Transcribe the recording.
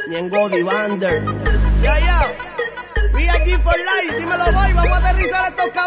Ñengo Divander. Ya, ya. VIP for life, dímelo, boy. Vamos a aterrizar estos